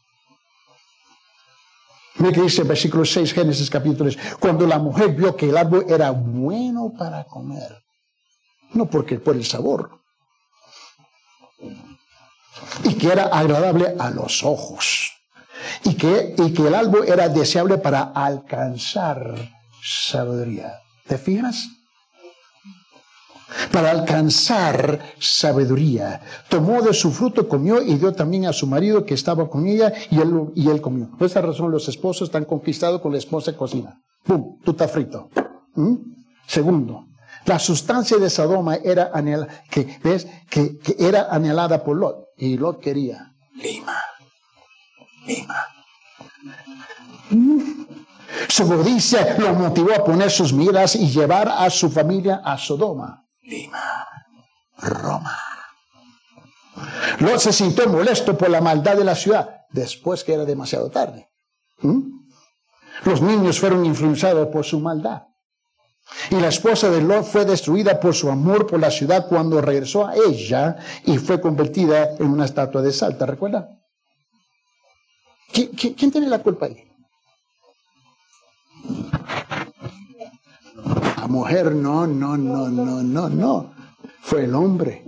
Mira que dice el versículo seis, Génesis capítulo tres. Cuando la mujer vio que el árbol era bueno para comer, no porque por el sabor, y que era agradable a los ojos, y que, y que el árbol era deseable para alcanzar sabiduría. ¿Te fijas? Para alcanzar sabiduría. Tomó de su fruto, comió y dio también a su marido que estaba con ella y él, y él comió. Por esa razón los esposos están conquistados con la esposa que cocina. ¡Pum! Tú estás frito. ¿Mm? Segundo, la sustancia de Sodoma era, anhel, que, ¿ves? Que, que era anhelada por Lot. Y Lot quería lima. Lima. ¿Mm? Su codicia lo motivó a poner sus miras y llevar a su familia a Sodoma. Lima, Roma. Lot se sintió molesto por la maldad de la ciudad, después que era demasiado tarde. ¿Mm? Los niños fueron influenciados por su maldad. Y la esposa de Lot fue destruida por su amor por la ciudad cuando regresó a ella y fue convertida en una estatua de sal. ¿Te recuerdas? ¿Quién, quién, quién tiene la culpa ahí? La mujer, no, no, no, no, no, no. Fue el hombre.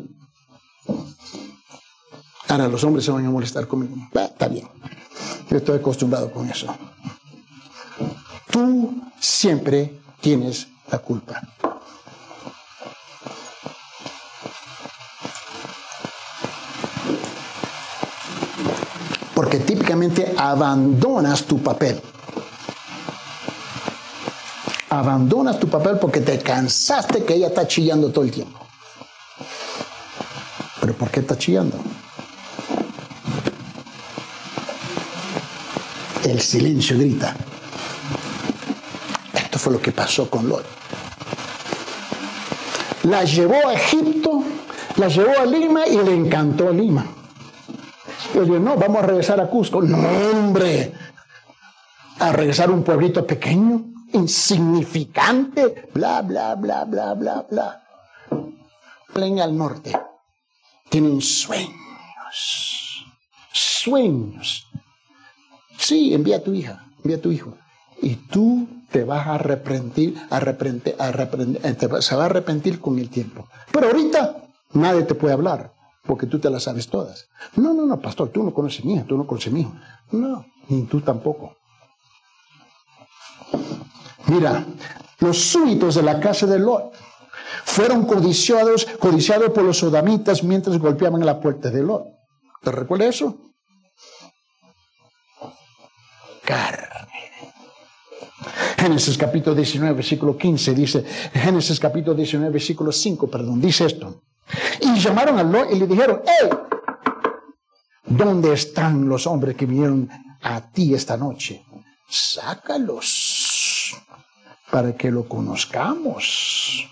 Ahora los hombres se van a molestar conmigo. Ah, está bien. Yo estoy acostumbrado con eso. Tú siempre tienes la culpa. Porque típicamente abandonas tu papel. Abandonas tu papel porque te cansaste que ella está chillando todo el tiempo. ¿Pero por qué está chillando? El silencio grita. Esto fue lo que pasó con Lot. La llevó a Egipto, la llevó a Lima y le encantó Lima. Y le dijo, no, vamos a regresar a Cusco. No, hombre, a regresar a un pueblito pequeño, insignificante, bla, bla, bla, bla, bla, bla. Plen al norte. Tienen sueños, sueños. Sí, envía a tu hija, envía a tu hijo. Y tú te vas a arrepentir, arrepentir, arrepentir te, se va a arrepentir con el tiempo. Pero ahorita nadie te puede hablar, porque tú te las sabes todas. No, no, no, pastor, tú no conoces mi hija, tú no conoces mi hijo. No, ni tú tampoco. Mira, los súbditos de la casa de Lot fueron codiciados, codiciados por los sodamitas mientras golpeaban la puerta de Lot. ¿Te recuerdas eso? Carne. Génesis capítulo diecinueve, versículo quince dice, Génesis capítulo diecinueve, versículo cinco, perdón, dice esto. Y llamaron a Lot y le dijeron, ¡hey! ¿Dónde están los hombres que vinieron a ti esta noche? sácalos para que lo conozcamos.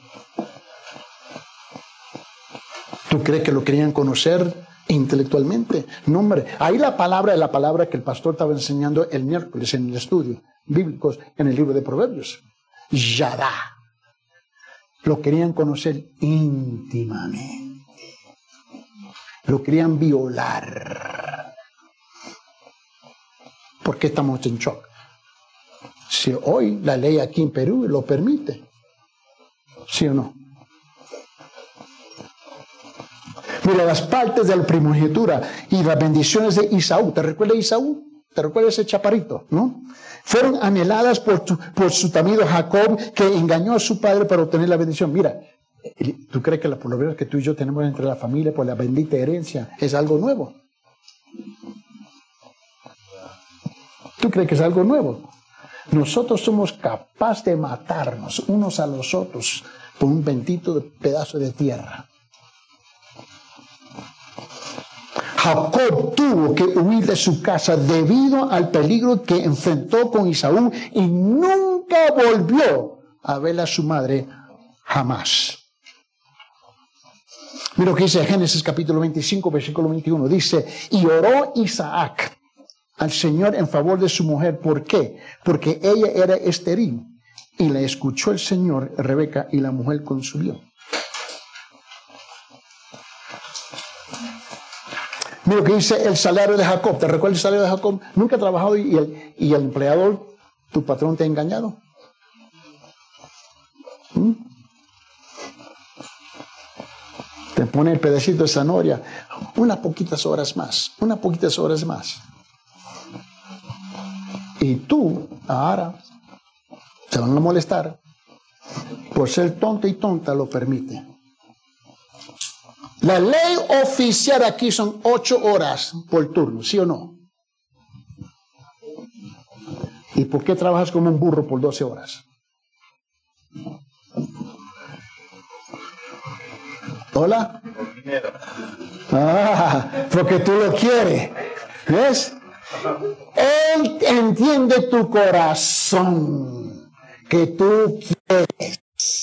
¿Tú crees que lo querían conocer intelectualmente? No, hombre. Ahí la palabra es la palabra que el pastor estaba enseñando el miércoles en el estudio bíblico en el libro de Proverbios. Yadá. Lo querían conocer íntimamente. Lo querían violar. ¿Por qué estamos en shock? Si hoy la ley aquí en Perú lo permite. ¿Sí o no? Mira, las partes de la primogenitura y las bendiciones de Isaú. ¿Te recuerdas de Isaú? ¿Te recuerdas ese chaparrito? ¿No? Fueron anheladas por, tu, por su tamido Jacob, que engañó a su padre para obtener la bendición. Mira, ¿tú crees que la problemas que tú y yo tenemos entre la familia por la bendita herencia es algo nuevo? ¿Tú crees que es algo nuevo? Nosotros somos capaces de matarnos unos a los otros por un bendito pedazo de tierra. Jacob tuvo que huir de su casa debido al peligro que enfrentó con Esaú y nunca volvió a ver a su madre jamás. Mira lo que dice Génesis capítulo veinticinco, versículo veintiuno. Dice, y oró Isaac al Señor en favor de su mujer. ¿Por qué? Porque ella era estéril. Y le escuchó el Señor, Rebeca, y la mujer concibió. Mira lo que dice el salario de Jacob. ¿Te recuerdas el salario de Jacob? Nunca ha trabajado y el, y el empleador, tu patrón, te ha engañado. ¿Mm? Te pone el pedacito de zanahoria. Unas poquitas horas más. Unas poquitas horas más. Y tú, ahora, te van a molestar. Por ser tonto y tonta lo permite. La ley oficial aquí son ocho horas por turno, ¿sí o no? ¿Y por qué trabajas como un burro por doce horas? ¿Hola? Ah, porque tú lo quieres. ¿Ves? Él entiende tu corazón, que tú quieres.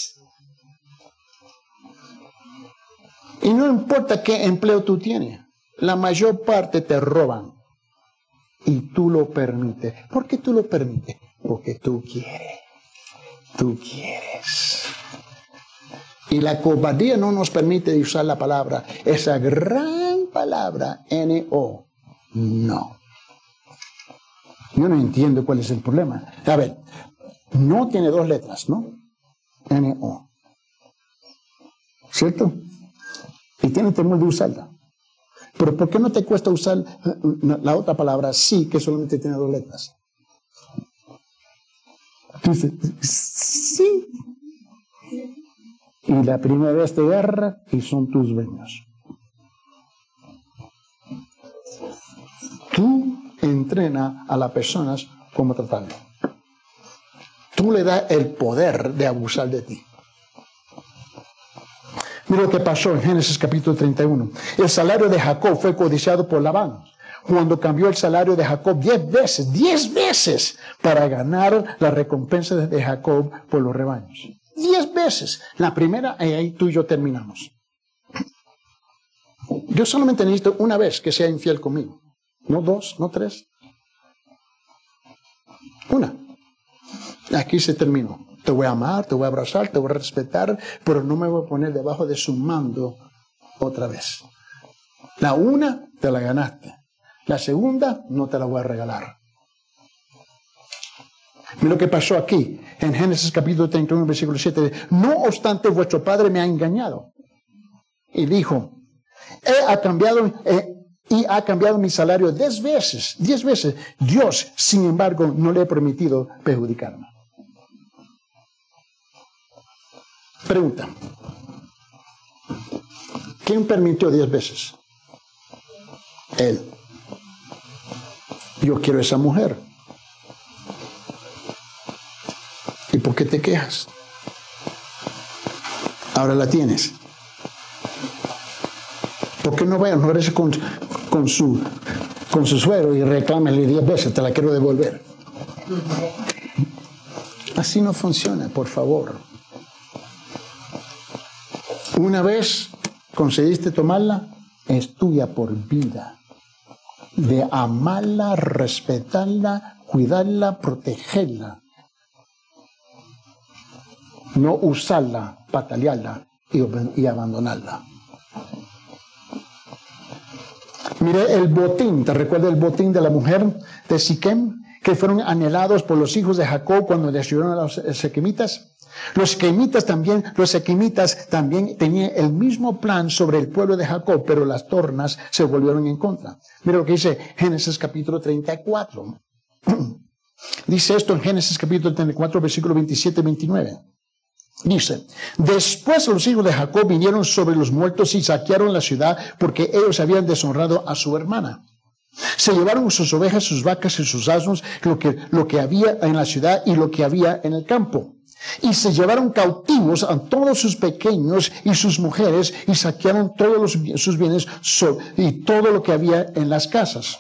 Y no importa qué empleo tú tienes, la mayor parte te roban. Y tú lo permites. ¿Por qué tú lo permites? Porque tú quieres. Tú quieres. Y la cobardía no nos permite usar la palabra, esa gran palabra, N O. No. Yo no entiendo cuál es el problema. A ver, no tiene dos letras, ¿no? N O. ¿Cierto? Y tiene temor de usarla. Pero ¿por qué no te cuesta usar la otra palabra sí, que solamente tiene dos letras? Tú dices, sí. Y la primera vez te agarra y son tus dueños. Tú entrenas a las personas cómo tratarlo. Tú le das el poder de abusar de ti. Mira lo que pasó en Génesis capítulo treinta y uno. El salario de Jacob fue codiciado por Labán, cuando cambió el salario de Jacob diez veces, diez veces, para ganar la recompensa de Jacob por los rebaños. Diez veces. La primera, y ahí tú y yo terminamos. Yo solamente necesito una vez que sea infiel conmigo. No dos, no tres. Una. Aquí se terminó. Te voy a amar, te voy a abrazar, te voy a respetar, pero no me voy a poner debajo de su mando otra vez. La una, te la ganaste. La segunda, no te la voy a regalar. Mira lo que pasó aquí, en Génesis capítulo treinta y uno, versículo siete. No obstante, vuestro padre me ha engañado. Y dijo, he ha cambiado, eh, y ha cambiado mi salario diez veces, diez veces. Dios, sin embargo, no le ha permitido perjudicarme. Pregunta. ¿Quién permitió diez veces? Él. Yo quiero esa mujer. ¿Y por qué te quejas? Ahora la tienes. ¿Por qué no vayas, no eres con, con su con su suegro y reclámale diez veces? Te la quiero devolver. Así no funciona, por favor. Una vez conseguiste tomarla, es tuya por vida. De amarla, respetarla, cuidarla, protegerla. No usarla, patalearla y, y abandonarla. Mire el botín, ¿te recuerdas el botín de la mujer de Siquem? Que fueron anhelados por los hijos de Jacob cuando destruyeron a los sequemitas. Los sequemitas también, los sequemitas también tenían el mismo plan sobre el pueblo de Jacob, pero las tornas se volvieron en contra. Mira lo que dice Génesis capítulo treinta y cuatro. Dice esto en Génesis capítulo treinta y cuatro, versículo veintisiete y veintinueve. Dice, después los hijos de Jacob vinieron sobre los muertos y saquearon la ciudad porque ellos habían deshonrado a su hermana. Se llevaron sus ovejas, sus vacas y sus asnos, lo que, lo que había en la ciudad y lo que había en el campo. Y se llevaron cautivos a todos sus pequeños y sus mujeres y saquearon todos los, sus bienes so, y todo lo que había en las casas.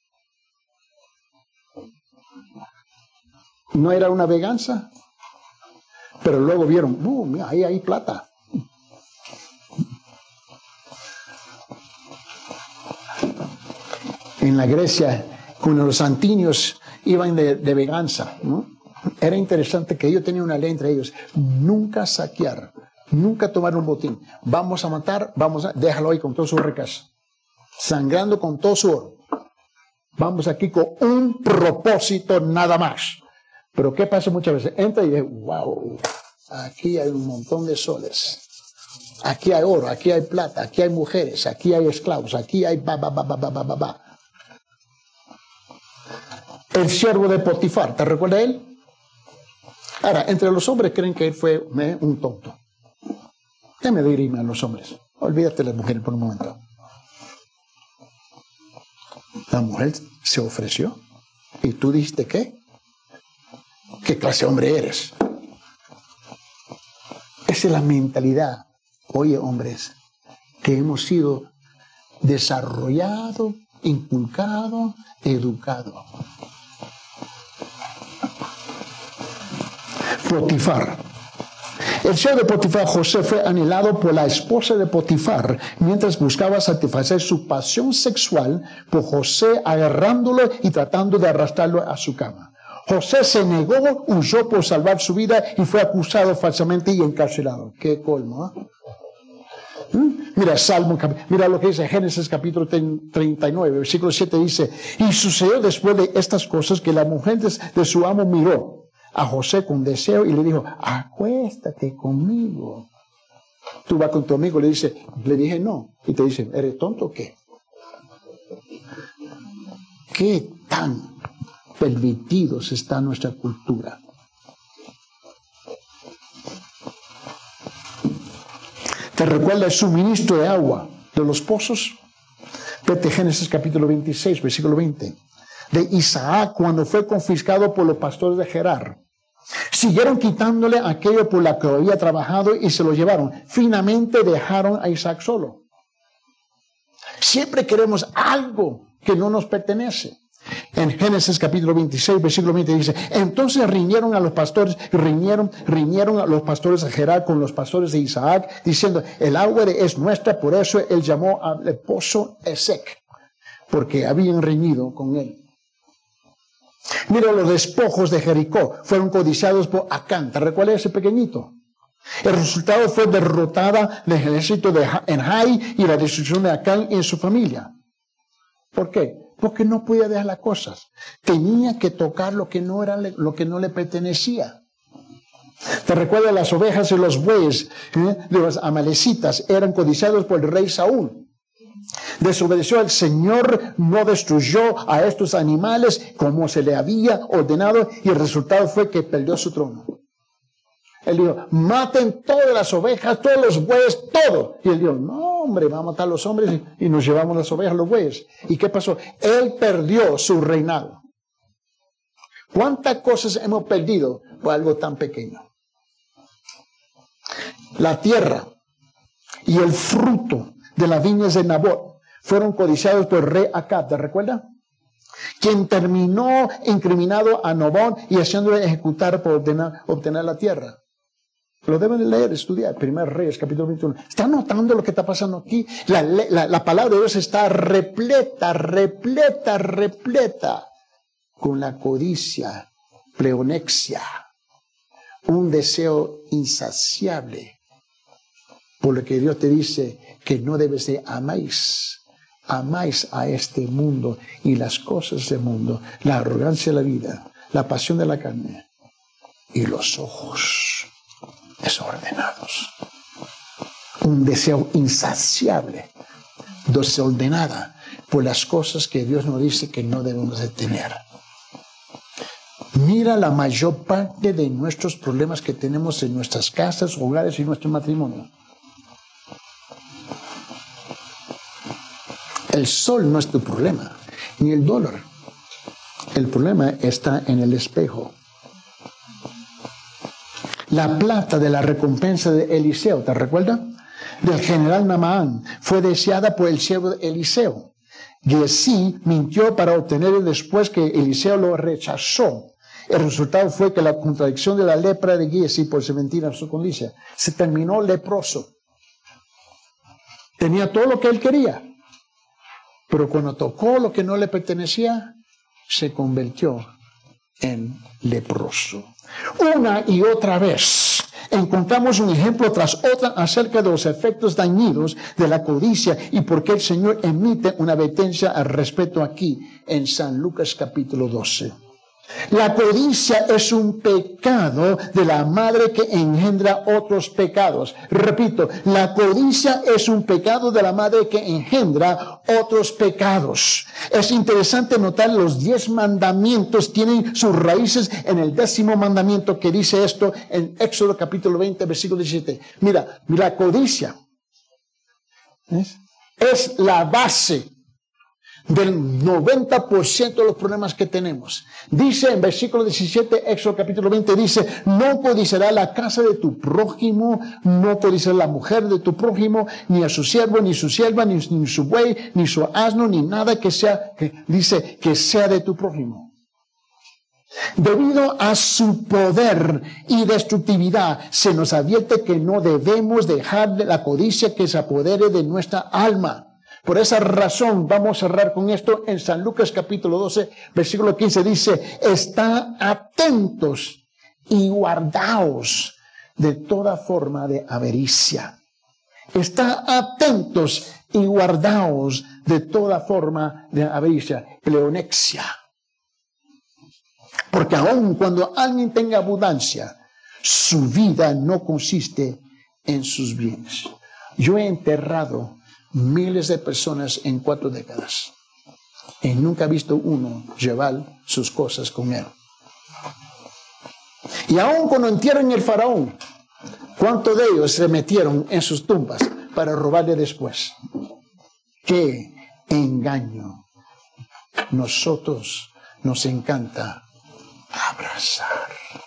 ¿No era una venganza? Pero luego vieron, uh, mira, ahí hay plata. En la Grecia, cuando los santinios iban de, de venganza, ¿no? Era interesante que ellos tenían una ley entre ellos: nunca saquear, nunca tomar un botín. Vamos a matar, vamos a, déjalo ahí con todas sus ricas, sangrando con todo su oro. Vamos aquí con un propósito nada más. Pero ¿qué pasa muchas veces? Entra y dice, wow, aquí hay un montón de soles. Aquí hay oro, aquí hay plata, aquí hay mujeres, aquí hay esclavos, aquí hay ba, ba, ba, ba, ba, ba, ba. El siervo de Potifar, ¿te recuerda él? Ahora, entre los hombres creen que él fue eh, un tonto. Déjame dirigirme a los hombres. Olvídate de las mujeres por un momento. La mujer se ofreció. ¿Y tú dijiste qué? ¿Qué clase de hombre eres? Esa es la mentalidad, oye, hombres, que hemos sido desarrollados, inculcados, educados. Potifar. El siervo de Potifar, José, fue anhelado por la esposa de Potifar mientras buscaba satisfacer su pasión sexual por José, agarrándolo y tratando de arrastrarlo a su cama. José se negó, huyó por salvar su vida y fue acusado falsamente y encarcelado. ¡Qué colmo! ¿eh? ¿Mm? Mira, Salmo, mira lo que dice Génesis capítulo treinta y nueve, versículo siete dice, y sucedió después de estas cosas que la mujer de su amo miró a José con deseo y le dijo, acuéstate conmigo. Tú vas con tu amigo, le dice, le dije no. Y te dice, ¿eres tonto o qué? ¿Qué tan pervertidos está nuestra cultura? ¿Te recuerda el suministro de agua de los pozos? Vete Génesis capítulo veintiséis, versículo veinte. De Isaac cuando fue confiscado por los pastores de Gerar. Siguieron quitándole aquello por la que había trabajado y se lo llevaron. Finalmente dejaron a Isaac solo. Siempre queremos algo que no nos pertenece. En Génesis capítulo veintiséis, versículo veinte dice, entonces riñeron a los pastores, riñeron, riñeron a los pastores de Gerar con los pastores de Isaac, diciendo, el agua es nuestra, por eso él llamó al pozo Esek, porque habían riñido con él. Mira, los despojos de Jericó fueron codiciados por Acán. ¿Te recuerdas ese pequeñito? El resultado fue derrotada del ejército de Enhai y la destrucción de Acán y su familia. ¿Por qué? Porque no podía dejar las cosas. Tenía que tocar lo que no era, lo que no le pertenecía. ¿Te recuerdas? Las ovejas y los bueyes eh, de los amalecitas eran codiciados por el rey Saúl. Desobedeció al Señor, no destruyó a estos animales como se le había ordenado y el resultado fue que perdió su trono. Él dijo, maten todas las ovejas, todos los bueyes, todo. Y él dijo, no hombre, vamos a matar a los hombres y, y nos llevamos las ovejas, los bueyes. ¿Y qué pasó? Él perdió su reinado. ¿Cuántas cosas hemos perdido por algo tan pequeño? La tierra y el fruto de las viñas de Nabot fueron codiciados por el rey Acab, ¿te recuerdas? quien terminó incriminado a Nabón y haciéndole ejecutar por ordenar, obtener la tierra. Lo deben de leer, estudiar. Primer Reyes, capítulo veintiuno. ¿Están notando lo que está pasando aquí? La, la, la palabra de Dios está repleta, repleta, repleta con la codicia, pleonexia, un deseo insaciable. Por lo que Dios te dice que no debes de amáis, amáis a este mundo y las cosas del mundo, la arrogancia de la vida, la pasión de la carne y los ojos desordenados. Un deseo insaciable, desordenada por las cosas que Dios nos dice que no debemos de tener. Mira la mayor parte de nuestros problemas que tenemos en nuestras casas, hogares y nuestro matrimonio. El sol no es tu problema, ni el dólar. El problema está en el espejo. La plata de la recompensa de Eliseo, ¿te recuerdas? Del general Naamán, fue deseada por el siervo de Eliseo. Giezi mintió para obtenerlo después que Eliseo lo rechazó. El resultado fue que la contradicción de la lepra de Giezi por su mentira en su condición se terminó leproso. Tenía todo lo que él quería, pero cuando tocó lo que no le pertenecía, se convirtió en leproso. Una y otra vez encontramos un ejemplo tras otro acerca de los efectos dañinos de la codicia y por qué el Señor emite una advertencia al respecto aquí en San Lucas capítulo doce. La codicia es un pecado de la madre que engendra otros pecados. Repito, la codicia es un pecado de la madre que engendra otros pecados. Es interesante notar los diez mandamientos tienen sus raíces en el décimo mandamiento que dice esto en Éxodo capítulo veinte, versículo diecisiete. Mira, la codicia ¿ves? Es la base del noventa por ciento de los problemas que tenemos. Dice en versículo diecisiete, Éxodo capítulo veinte, dice, no codiciará la casa de tu prójimo, no codiciará la mujer de tu prójimo, ni a su siervo, ni su sierva, ni, ni su buey, ni su asno, ni nada que sea, que dice, que sea de tu prójimo. Debido a su poder y destructividad, se nos advierte que no debemos dejar de la codicia que se apodere de nuestra alma. Por esa razón, vamos a cerrar con esto en San Lucas capítulo doce, versículo quince, dice, está atentos y guardaos de toda forma de avaricia. Está atentos y guardaos de toda forma de avaricia, pleonexia. Porque aun cuando alguien tenga abundancia, su vida no consiste en sus bienes. Yo he enterrado miles de personas en cuatro décadas y nunca he visto uno llevar sus cosas con él. Y aun cuando entierran el faraón, ¿cuántos de ellos se metieron en sus tumbas para robarle después? ¡Qué engaño! Nosotros nos encanta abrazar.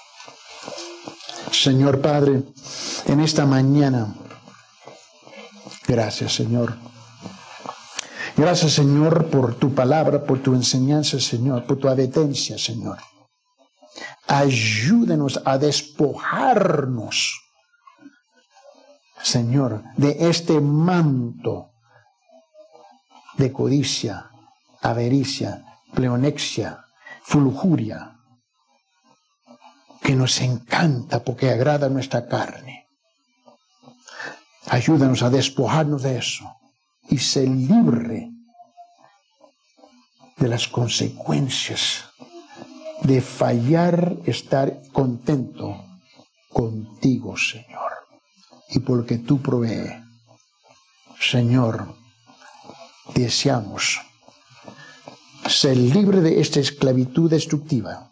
Señor Padre, en esta mañana, gracias, Señor. Gracias, Señor, por tu palabra, por tu enseñanza, Señor, por tu advertencia, Señor. Ayúdenos a despojarnos, Señor, de este manto de codicia, avaricia, pleonexia, lujuria, que nos encanta porque agrada nuestra carne. Ayúdanos a despojarnos de eso y ser libre de las consecuencias de fallar, estar contento contigo, Señor, y porque tú provees. Señor, deseamos ser libre de esta esclavitud destructiva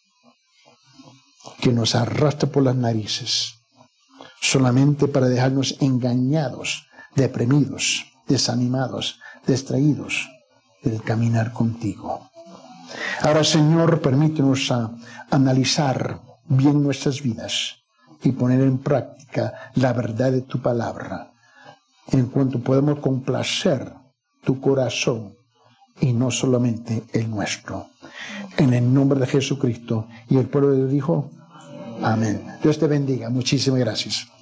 que nos arrastra por las narices, solamente para dejarnos engañados, deprimidos, desanimados, distraídos del caminar contigo. Ahora, Señor, permítenos a analizar bien nuestras vidas y poner en práctica la verdad de tu palabra, en cuanto podemos complacer tu corazón y no solamente el nuestro. En el nombre de Jesucristo. Y el pueblo de Dios dijo, amén. Dios te bendiga. Muchísimas gracias.